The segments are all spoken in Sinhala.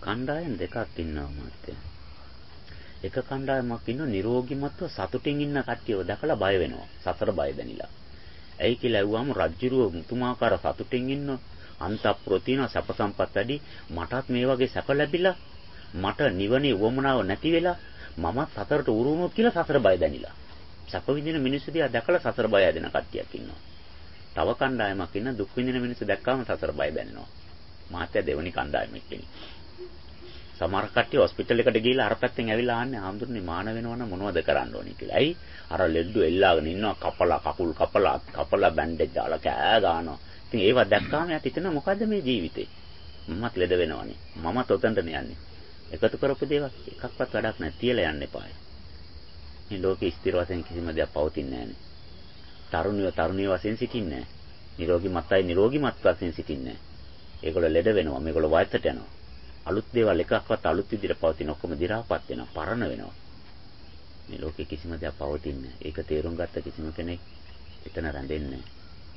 කණ්ඩායම් දෙකක් ඉන්නවා මාත්‍යා. එක කණ්ඩායමක් ඉන්න නිරෝගීමත්ව සතුටින් ඉන්න කට්ටියව දැකලා බය වෙනවා. සතර බය දැනිලා. ඇයි කියලා ඇහුවාම රජ්ජුරුව මුතුමාකාර සතුටින් ඉන්න අන්තප්‍රෝ තියෙන සැප සම්පත් වැඩි මටත් මේ වගේ සැප ලැබිලා මට නිවනේ වමනාව නැති වෙලා මමත් සතරට උරුමොත් කියලා සතර බය දැනිලා. සැප විඳින මිනිස්සු දිහා දැකලා සතර බය ඇදෙන කට්ටියක් ඉන්නවා. තව කණ්ඩායමක් ඉන්න දුක් විඳින මිනිස්සු දැක්කාම සතර බය දැනෙනවා. මාත්‍යා දෙවෙනි කණ්ඩායමක් ඉන්නේ. සමහර කට්ටිය හොස්පිටල් එකට ගිහිල්ලා අර පැත්තෙන් ඇවිල්ලා ආන්නේ ආම්දුරනේ මාන වෙනවනම් මොනවද කරන්න ඕනේ කියලා. ඇයි? අර ලෙඩ්ඩු එල්ලාගෙන ඉන්නවා කපලා කකුල් කපලා බැන්ඩේජ් දාලා කෑ ගන්නවා. ඉතින් ඒව දැක්කාම යට හිතෙනවා මොකද්ද මේ ජීවිතේ? මමත් ලෙඩ වෙනවනේ. මමත් ඔතනටනේ යන්නේ. එකතු කරපු දේවල් එකක්වත් වැඩක් නැහැ. තියලා යන්න එපායි. මේ ලෝකේ ස්ථිර වශයෙන් කිසිම දෙයක් පවතින්නේ නැහැ. තරුණිය වශයෙන් සිටින්නේ නැහැ. නිරෝගීමත් වශයෙන් සිටින්නේ නැහැ. ඒගොල්ලෝ ලෙඩ වෙනවා. මේගොල්ලෝ වයසට යනවා. අලුත් දේවල් එකක්වත් අලුත් විදිහට පවතින ඔක්කොම දි รา පත් වෙනවා. පරණ වෙනවා. මේ ලෝකේ කිසිම දෙයක් පවතින්නේ නැහැ. ඒක තේරුම් ගත්ත කිසිම කෙනෙක් එතන රැඳෙන්නේ නැහැ.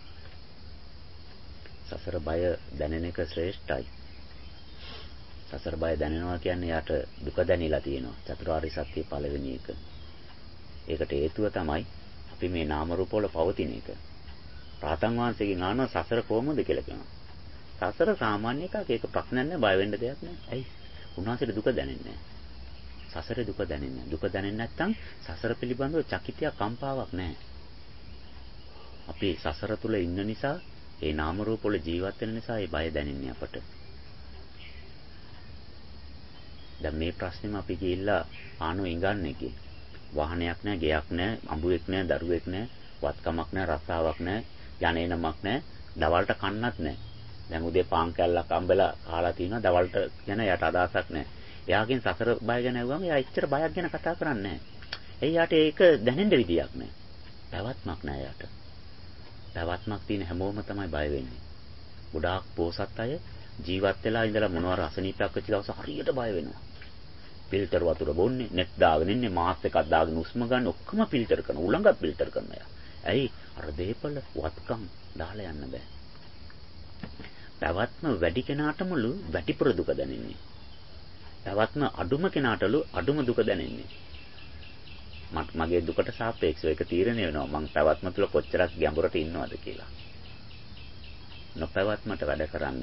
සසර බය දැනෙන එක ශ්‍රේෂ්ඨයි. සසර බය දැනෙනවා කියන්නේ යාට දුක දැනিলা තියෙනවා. චතුරාර්ය සත්‍ය පළවෙනි එක. ඒකට හේතුව තමයි අපි මේ නාම රූප වල පවතින එක. රාතන් වහන්සේගෙන් අහනවා සසර කොහොමද කියලා කියනවා. සසර සාමාන්‍ය එකක්. ඒක ප්‍රශ්නයක් නෑ, බය වෙන්න දෙයක් නෑ. ඇයි? උන්වහන්සේට දුක දැනෙන්නේ නෑ. සසරේ දුක දැනෙන්නේ නෑ. දුක දැනෙන්නේ නැත්නම් සසර පිළිබඳව චකිතයක් කම්පාවක් නෑ. අපි සසර තුල ඉන්න නිසා, ඒ නාම රූප වල ජීවත් වෙන නිසා ඒ බය දැනෙන්නේ අපට. දැන් මේ ප්‍රශ්නේම අපි ගිහිල්ලා ආනෝ ඉඟන්නේ කි. වාහනයක් නෑ, ගෙයක් නෑ, අඹුවෙක් නෑ, දරුවෙක් නෑ, වත්කමක් නෑ, රස්සාවක් නෑ, යන්නේ නමක් නෑ, දවල්ට කන්නත් නෑ. දැන් උදේ පාන් කැල්ලක් අම්බලා කාලා තිනවා, දවල්ට යන යට අදහසක් නෑ. එයාගෙන් සසර බය ගැන ඇහුවම එයා එච්චර බයක් ගැන කතා කරන්නේ නෑ. එයාට ඒක දැනෙන්න විදියක් නෑ. පැවැත්මක් නෑ එයාට. පැවැත්මක් තියෙන හැමෝම තමයි බය වෙන්නේ. ගොඩාක් පෝසත් අය ජීවත් වෙලා ඉඳලා මොනවාර අසනීපයක් වෙච්ච දවස හරියට බය වෙනවා. ෆිල්ටර් වතුර බොන්නේ, net දාගෙන ඉන්නේ, මාස්ක් එකක් දාගෙන උස්ම ගන්න ඔක්කොම ෆිල්ටර් කරනවා. උලංගත් ෆිල්ටර් කරනවා. ඇයි? අර දෙපළ වත්කම් දාලා යන්න බෑ. පැවැත්ම වැඩි කෙනාටමලු වැඩිපුර දුක දැනෙන්නේ. පැවැත්ම අඩුම කෙනාටලු අඩුම දුක දැනෙන්නේ. මගේ දුකට සාපේක්ෂව ඒක තීරණය වෙනවා. මං පැවැත්ම තුල කොච්චරක් ගැඹුරට ඉන්නවද කියලා. නොපැවැත්මට වැඩ කරන්න.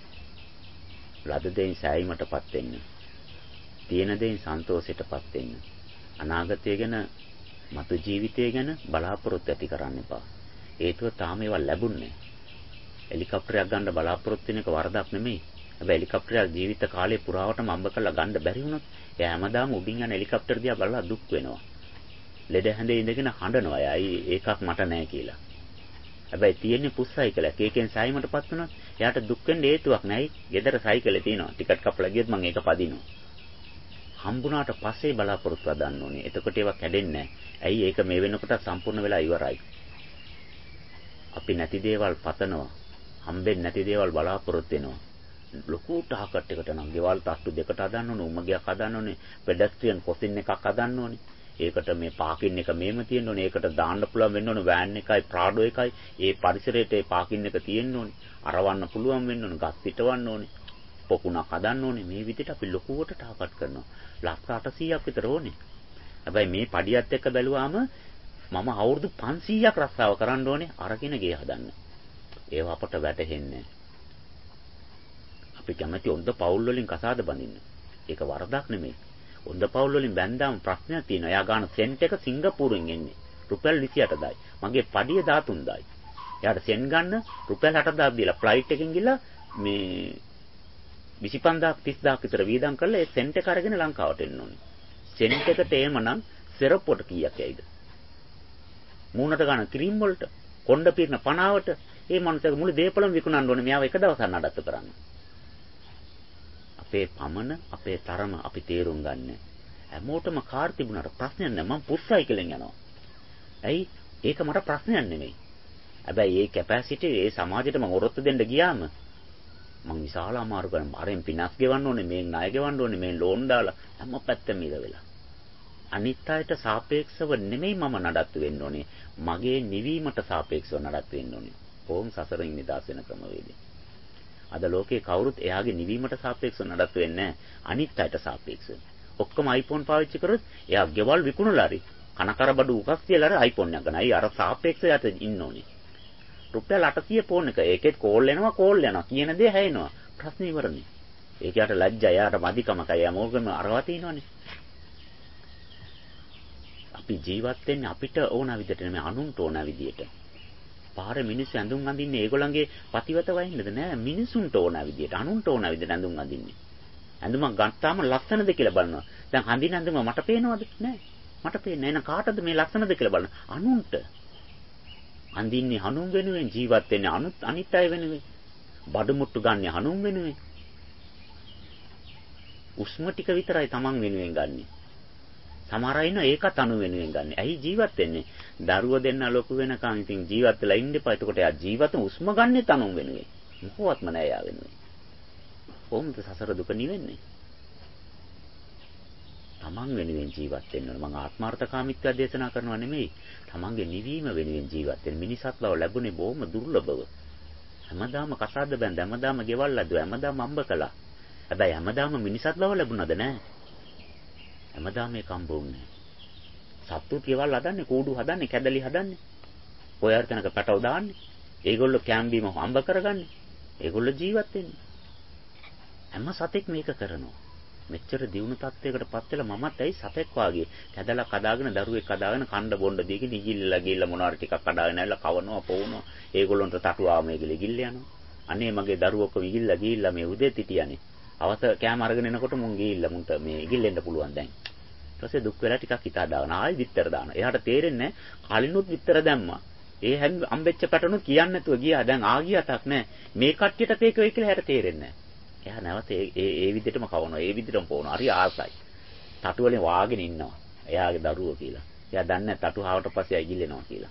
ලද දෙයින් සෑයීමටපත් වෙන්න. තියෙන දෙයින් සන්තෝෂයටපත් වෙන්න. අනාගතය ගැන, මතු ජීවිතය ගැන බලාපොරොත්තු ඇති කරන්න එපා. හේතුව තාම ඒවා ලැබුණේ. හෙලිකොප්ටරයක් ගන්න බලාපොරොත්තු වෙන එක වරදක් නෙමෙයි. හැබැයි හෙලිකොප්ටරයක් ජීවිත කාලේ පුරාවටම අම්බ කරලා ගන්න බැරි වුණොත් එයා හැමදාම උඩින් යන හෙලිකොප්ටර් දිහා බලලා දුක් වෙනවා. ලෙඩ හැඳේ ඉඳගෙන හඬනවා. එයා ඒකක් මට නැහැ කියලා. හැබැයි තියෙන්නේ පුස් සයිකලයක්. ඒකෙන් සායිමටපත් වුණොත් එයාට දුක් වෙන්න හේතුවක් නැහැ. ගෙදර සයිකලේ තියෙනවා. ටිකට් කපලා ගියොත් මම ඒක පදිනවා. හම්බුණාට පස්සේ බලාපොරොත්තු හදන්න ඕනේ. එතකොට ඒවා කැඩෙන්නේ නැහැ. ඇයි? ඒක මේ වෙනකොට සම්පූර්ණ වෙලා ඉවරයි. අපි නැති දේවල් පතනවා. හම්බෙන්නේ නැති දේවල් බලාපොරොත්තු වෙනවා. ලොකු ටාකට් එකකට නම් ගෙවල් තට්ටු දෙකට හදන්න ඕනේ, උම්මගයක් හදන්න ඕනේ, පෙඩස්ට්‍රියන් කොසින් එකක් හදන්න ඕනේ. ඒකට මේ පාකින් එක මෙහෙම තියෙන්න ඕනේ. ඒකට දාන්න පුළුවන් වෙන්න ඕනේ වෑන් එකයි, ප්‍රාඩෝ එකයි. ඒ පරිසරයට ඒ පාකින් එක තියෙන්න ඕනේ. අරවන්න පුළුවන් වෙන්න ඕනේ, ගස් පිටවන්න ඕනේ, පොකුණක් හදන්න ඕනේ. මේ විදිහට අපි ලොකුවට ටාකට් කරනවා. ලක්ෂ 800ක් විතර ඕනේ. හැබැයි මේ පඩියත් එක්ක බැලුවාම මම අවුරුදු 500ක් රස්සාව කරන්න ඕනේ අරගෙන ගේ හදන්න. ඒව අපට වැටහෙන්නේ. අපි කැමති හොඳ පවුල් වලින් කසාද බඳින්න. ඒක වරදක් නෙමෙයි. හොඳ පවුල් වලින් බැන්දාම ප්‍රශ්නයක් තියෙනවා. එයා ගන්න සෙන්ට් එක සිංගප්පූරුවෙන් එන්නේ. රුපියල් 28000යි. මගේ පඩිය 13000යි. එයාට සෙන් ගන්න රුපියල් 80000 දීලා ෆ්ලයිට් එකෙන් ගිහලා මේ 25000ක් 30000ක් විතර වීදම් කරලා ඒ සෙන්ට් එක අරගෙන ලංකාවට එන්න ඕනේ. සෙන්ට් එකට එහෙමනම් සෙරප්පුවට කීයක් ඇයිද? මූණට ගන්න ක්‍රීම් වලට, කොණ්ඩ පිරන පනාවට මේ මනුස්සයාගේ මුළු දේපලම විකුණන්න ඕනේ. මෙයාව එක දවසක් නඩත්තු කරන්න. අපේ පමන, අපේ තරම අපි තේරුම් ගන්න. හැමෝටම කාර් තිබුණාට ප්‍රශ්නයක් නැහැ. මම පුස් සයිකලෙන් යනවා. ඇයි? ඒක මට ප්‍රශ්නයක් නෙමෙයි. හැබැයි මේ කැපැසිටි ඒ සමාජයට මම ඔරොත්තු දෙන්න ගියාම මං විශාල අමාරු කරන බාරෙන් පිනස් ගෙවන්න ඕනේ, මේ ණය ගෙවන්න ඕනේ, මේ ලෝන් දාලා හැම පැත්තෙම ඉර වෙලා. අනිත් අයට සාපේක්ෂව නෙමෙයි මම නඩත්තු වෙන්න ඕනේ. මගේ නිවීමට සාපේක්ෂව නඩත්තු වෙන්න ඕනේ. කොහොම සසරින් නිදහස් වෙන ක්‍රමවේදය. අද ලෝකේ කවුරුත් එයාගේ නිවීමට සාපේක්ෂව නඩත්තු වෙන්නේ නැහැ. අනිත් අයට සාපේක්ෂව. ඔක්කොම iPhone පාවිච්චි කරොත් එයා ගෙවල් විකුණලා හරි කනකර බඩු උකස් තියලා හරි iPhone එක ගන්න. අයි අර සාපේක්ෂව යට ඉන්න ඕනේ. රුපියල් 800 ෆෝන් එක. ඒකෙත් කෝල් යනවා කියන දේ හැයෙනවා. ප්‍රශ්නේ ඉවරනේ. ඒකට ලැජ්ජා යාට මදිකමකයි යමෝගෙම අරවා තිනවනේ. අපි ජීවත් වෙන්නේ අපිට ඕන විදිහට නෙමෙයි අනුන්ට ඕන විදිහට. පාරේ මිනිස්සු ඇඳුම් අඳින්නේ ඒගොල්ලන්ගේ පතිවත වයින්නද නෑ මිනිසුන්ට ඕන විදිහට අනුන්ට ඕන විදිහට ඇඳුම් අඳින්නේ. ඇඳුමක් ගත්තාම ලස්සනද කියලා බලනවා. දැන් අඳින ඇඳුම මට පේනවද? නෑ. මට පේන්නේ නෑ. කාටද මේ ලස්සනද කියලා බලන්න. අනුන්ට. අඳින්නේ අනුන් වෙනුවෙන් ජීවත් වෙන්නේ අනිත් අය වෙනුවෙන්. බඩු මුට්ටු ගන්න අනුන් වෙනුවෙන්. උස්ම ටික විතරයි Taman වෙනුවෙන් ගන්නෙ. සමහර අය ඉන්නවා ඒකත් අනු වෙනුවෙන් ගන්නෙ. ඇයි ජීවත් වෙන්නේ? දරුව දෙන්න ලොකු වෙනකන් ඉතින් ජීවත් වෙලා ඉන්න එපා. එතකොට එයා ජීවිත උස්ම ගන්නෙත් අනුන් වෙනුවෙන්. මොකවත්ම නෑ යා වෙනුවෙන්. කොහොමද සසර දුක නිවෙන්නේ? Taman වෙනුවෙන් ජීවත් වෙන්න ඕන. මම ආත්මార్థකාමීත්වය දේශනා කරනවා නෙමෙයි. Tamanගේ නිවීම වෙනුවෙන් ජීවත් වෙන්න. මිනිසත් ලව ලැබුණේ බොහොම දුර්ලභව. හැමදාම කසාද බැඳ හැමදාම ගෙවල් ලැබුවා. හැමදාම අම්බ කළා. හැබැයි හැමදාම මිනිසත් ලව ලැබුණාද නැහැ. හැමදාම ඒක හම්බුන්නේ නැහැ. සත්තුත් ගෙවල් හදන්නේ, කූඩු හදන්නේ, කැදලි හදන්නේ. ඔය අර්ථනක පැටව දාන්නේ. ඒගොල්ලෝ කැම්බීම හම්බ කරගන්නේ. ඒගොල්ලෝ ජීවත් වෙන්නේ. හැම සතෙක් මේක කරනවා. මෙච්චර දියුණු තත්වයකටපත් වෙලා මමත් ඇයි සතෙක් වාගේ කැදලා කදාගෙන දරුවෙක් කදාගෙන කණ්ඩ බොණ්ඩ දීගෙන ඉගිල්ලලා ගිහිල්ලා මොනවාරි ටිකක් කඩාගෙන ඇවිල්ලා කවනවා පොවනවා. ඒගොල්ලන්ට තටුවාම ඒගොල්ලෝ ඉගිල්ල යනවා. අනේ මගේ දරුවෝ කො ඉගිල්ලා ගිහිල්ලා මේ උදේත් හිටියානේ. අවත කෑම අරගෙන එනකොට මුන් ගිහිල්ලා මුන්ට මේ ඉගිල්ලෙන්න පුළුවන් දැන්. ඊට පස්සේ දුක් වෙලා ටිකක් හිතා දාන ආයෙ විතර දානවා. එයාට තේරෙන්නේ කලිනුත් විතර දැම්මා. ඒ හැම අම්බෙච්ච පැටණු කියන්නේ නැතුව ගියා. දැන් ආගියටක් නැහැ. මේ කට්ටියට තේක වෙයි කියලා හැට තේරෙන්නේ නැහැ. එයා නැවත ඒ විදිහටම කවනවා. ඒ විදිහටම පොවනවා. හරි ආසයි. තටු වලින් වාගෙන ඉන්නවා. එයාගේ දරුවෝ කියලා. එයා දන්නේ නැහැ තටු ආවට පස්සේ ඇගිල්ලෙනවා කියලා.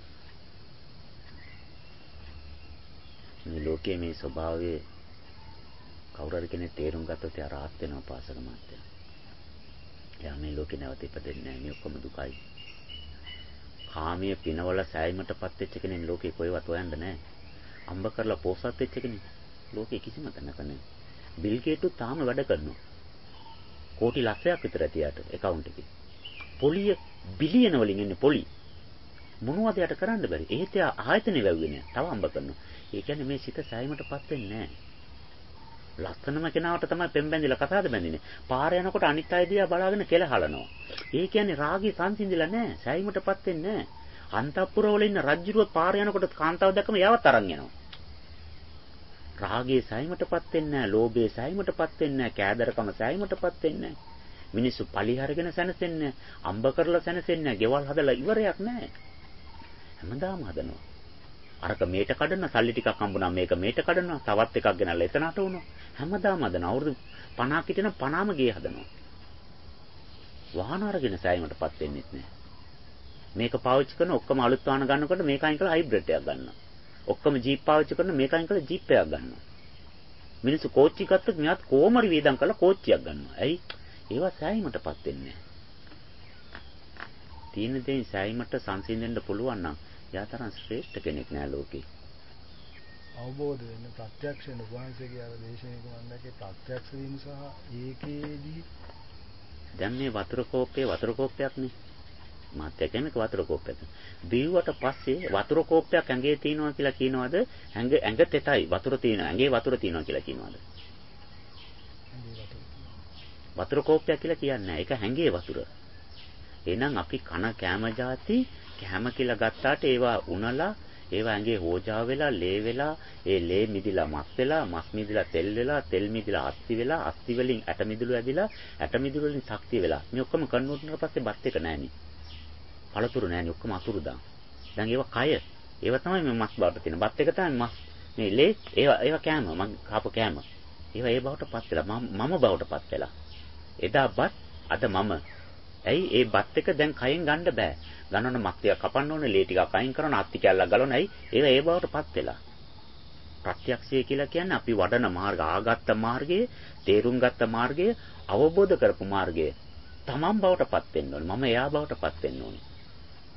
මේ ලෝකයේ මේ ස්වභාවය කවුරු හරි කෙනෙක් තේරුම් ගත්තොත් එයා rahat වෙනවා පාසක මාත්‍යා. එයා මේ ලෝකේ නැවත ඉපදෙන්නේ නැහැ. මේ ඔක්කොම දුකයි. කාමයේ පිනවල සෑයීමටපත් වෙච්ච කෙනෙක් ලෝකේ කොහෙවත් හොයන්න නැහැ. අම්බ කරලා පෝසත් වෙච්ච කෙනෙක් ලෝකේ කිසිම තැනක නැහැ. බිල් ගේට්ස් තාම වැඩ කරනවා. කෝටි ලක්ෂයක් විතර ඇතියට account එකේ. පොලිය බිලියන වලින් එන්නේ පොලි. මොනවද යට කරන්න බැරි. ඒත් එයා ආයතනේ වැව්වේ නෑ. තව අම්බ කරනවා. ඒ කියන්නේ මේ සිත සෑයීමටපත් වෙන්නේ නැහැ. ලස්සනම කෙනාට තමයි පෙම් බැඳිලා කතාද බැඳින්නේ. පාර යනකොට අනිත් අය දිහා බලාගෙන කෙල හලනවා. ඒ කියන්නේ රාගී සංසිඳිලා නැහැ. සෑයීමටපත් වෙන්නේ නැහැ. අන්තපුර වල ඉන්න රජ්ජුරුව පාර යනකොට කාන්තාව දැක්කම යවත් අරන් යනවා. රාගයේ සෑයීමටපත් වෙන්නේ නැහැ. ලෝභයේ සෑයීමටපත් වෙන්නේ නැහැ. කෑදරකම සෑයීමටපත් වෙන්නේ නැහැ. මිනිස්සු පලිහරගෙන සැනසෙන්නේ නැහැ. අම්බ කරලා සැනසෙන්නේ නැහැ. ගෙවල් හදලා ඉවරයක් නැහැ. හැමදාම හදනවා. අරක මේට කඩන සල්ලි ටිකක් හම්බුනා මේක මේට කඩනවා තවත් එකක් ගෙනල්ලා එතනට වුණා හැමදාම හදන අවුරුදු 50ක් හිටින 50ම ගේ හදනවා වාහන අරගෙන සෑයීමටපත් වෙන්නෙත් නෑ මේක පාවිච්චි කරන ඔක්කොම අලුත් වාහන ගන්නකොට මේක අයින් කරලා හයිබ්‍රිඩ් එකක් ගන්නවා ඔක්කොම ජීප් පාවිච්චි කරන මේක අයින් කරලා ජීප් එකක් ගන්නවා මිනිස්සු කෝච්චි ගත්තොත් මෙයාත් කොමරි වේදම් කරලා කෝච්චියක් ගන්නවා ඇයි ඒවා සෑයීමටපත් වෙන්නේ නෑ තීන දෙයින් සෑයීමට සංසිඳෙන්න පුළුවන් නම් යාතරන් ශ්‍රේෂ්ඨ කෙනෙක් නෑ ලෝකේ. අවබෝධ වෙන්න ප්‍රත්‍යක්ෂ වෙන වහන්සේගේ අර දේශනාවේ මන්දකේ ප්‍රත්‍යක්ෂ වීම සහ ඒකේදී දැන් මේ වතුර කෝප්පයක් නේ. මාත්‍ය කියන්නේ වතුර කෝප්පයක්. බීව්වට පස්සේ වතුර කෝප්පයක් ඇඟේ තියනවා කියලා කියනවාද? ඇඟ තෙතයි වතුර තියෙනවා. ඇඟේ වතුර තියෙනවා කියලා කියනවාද? වතුර කෝප්පයක් කියලා කියන්නේ නැහැ. ඒක ඇඟේ වතුර. එහෙනම් අපි කන කැම જાති කැම කියලා ගත්තාට ඒවා උනලා ඒවා ඇඟේ හෝජා වෙලා ලේ වෙලා ඒ ලේ මිදිලා මස් වෙලා මස් මිදිලා තෙල් වෙලා තෙල් මිදිලා අස්ති වෙලා අස්ති වලින් ඇට මිදුළු ඇදිලා ඇට මිදුළු වලින් ශක්තිය වෙලා මේ ඔක්කොම කන්වර්ට් කරලා පස්සේ බත් එක නෑනේ පළතුරු නෑනේ ඔක්කොම අතුරු දාන දැන් ඒවා කය ඒවා තමයි මේ මස් බවට තියෙන බත් එක තමයි මස් මේ ලේ ඒවා කෑම මම කාපු කෑම ඒවා ඒ බවටපත් වෙලා මම බවටපත් වෙලා එදා බත් අද මම ඇයි ඒ බත් එක දැන් කයෙන් ගන්න බෑ. ගන්නවන මස් ටික කපන්න ඕනේ, ලේ ටිකක් අයින් කරන, අත්ති කැල්ලක් ගලවන. ඇයි? ඒව ඒ බවටපත් වෙලා. ප්‍රත්‍යක්ෂය කියලා කියන්නේ අපි වඩන මාර්ග, ආගත්ත මාර්ගයේ, තේරුම් ගත්ත මාර්ගයේ, අවබෝධ කරපු මාර්ගයේ තමන් බවටපත් වෙන්න ඕනේ. මම එයා බවටපත් වෙන්න ඕනේ.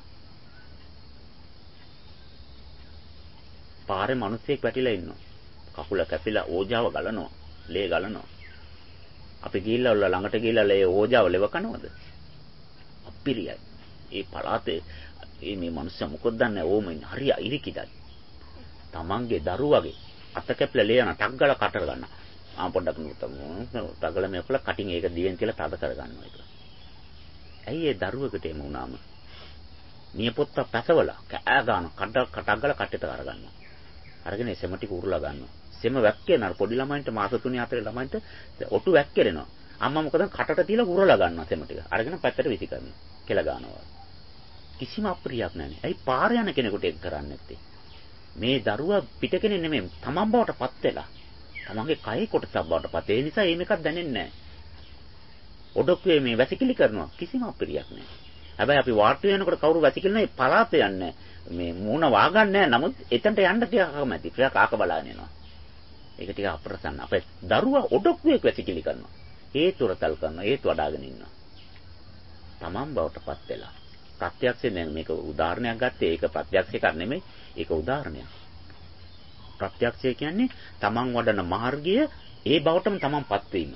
පාරේ මිනිස්සෙක් වැටිලා ඉන්නවා. කකුල කැපිලා ඕජාව ගලනවා. ලේ ගලනවා. අපි ගිහිල්ලා ළඟට ගිහිල්ලා ඒ ඕජාව ලෙව කනවද? අපිරියයි. ඒ පළාතේ මේ මිනිස්සු මොකද දන්නේ? ඕම හරි ඉරිකිදයි. තමන්ගේ දරුවගේ අත කැපිලා ලේ යන ටක් ගාලා කටර ගන්නවා. පොඩ්ඩක් ටගල මේකල කටින් ඒක දිවෙන් කියලා තද කර ගන්නවා ඒක. ඇයි ඒ දරුවකට එම වුණාම? නියපොත්ත පැසවලා කෑ ගන්න කටක් ගාලා කටට අර ගන්නවා. අරගෙන සෙම ටික උරුලා ගන්නවා. සෙම වැක්කේන අර පොඩි ළමයින්ට මාස 3-4 ළමයින්ට ඔටු වැක්කෙරෙනවා. අම්මා මොකද කටට තියලා උරලා ගන්නවා සෙම ටික. අරගෙන පැත්තට විසි කරනවා. කෙල ගන්නවා. කිසිම අප්‍රියක් නැහැ. ඇයි පාර යන කෙනෙකුට ඒක කරන්නේ නැත්තේ? මේ දරුවා පිට කෙනෙක් නෙමෙයි තමන් බවට පත් වෙලා. තමන්ගේ කයේ කොටසක් බවට පත්. ඒ නිසා මේක දැනෙන්නේ නැහැ. ඔඩොක්කේ මේ වැසිකිලි කරනවා කිසිම අප්‍රියක් නැහැ. හැබැයි අපි වාට්ටු වෙනකොට කවුරු වැසිකිලිනේ පලාත යන්නේ මේ මූණ වාගන්නේ නැහැ. නමුත් එතනට යන්න ටිකක් අකමැති. ටිකක් ආක බලාගෙන යනවා. ඒක ටික අප්‍රසන්න. අපේ දරුවා ඔඩොක්කුවේ වැසිකිලි කරනවා. හේතුරතල් කරනවා. හේතු වඩාගෙන ඉන්නවා. තමන් බවට පත් වෙලා. ප්‍රත්‍යක්ෂයෙන් දැන් මේක උදාහරණයක් ගත්තේ. ඒක ප්‍රත්‍යක්ෂයක් නෙමෙයි. ඒක උදාහරණයක්. ප්‍රත්‍යක්ෂය කියන්නේ තමන් වඩන මාර්ගය ඒ බවටම තමන්පත් වීම.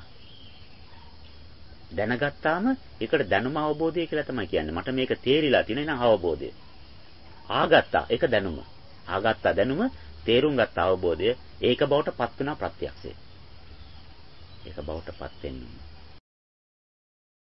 දැනගත්තාම ඒකට දැනුම අවබෝධය කියලා තමයි කියන්නේ. මට මේක තේරිලා තියෙන න අවබෝධය. ආගත්තා ඒක දැනුම. ආගත්තා දැනුම තේරුම් ගත්ත අවබෝධය ඒක බවට පත් වෙනා ප්‍රත්‍යක්ෂය. ඒක බවට පත් වෙන්නේ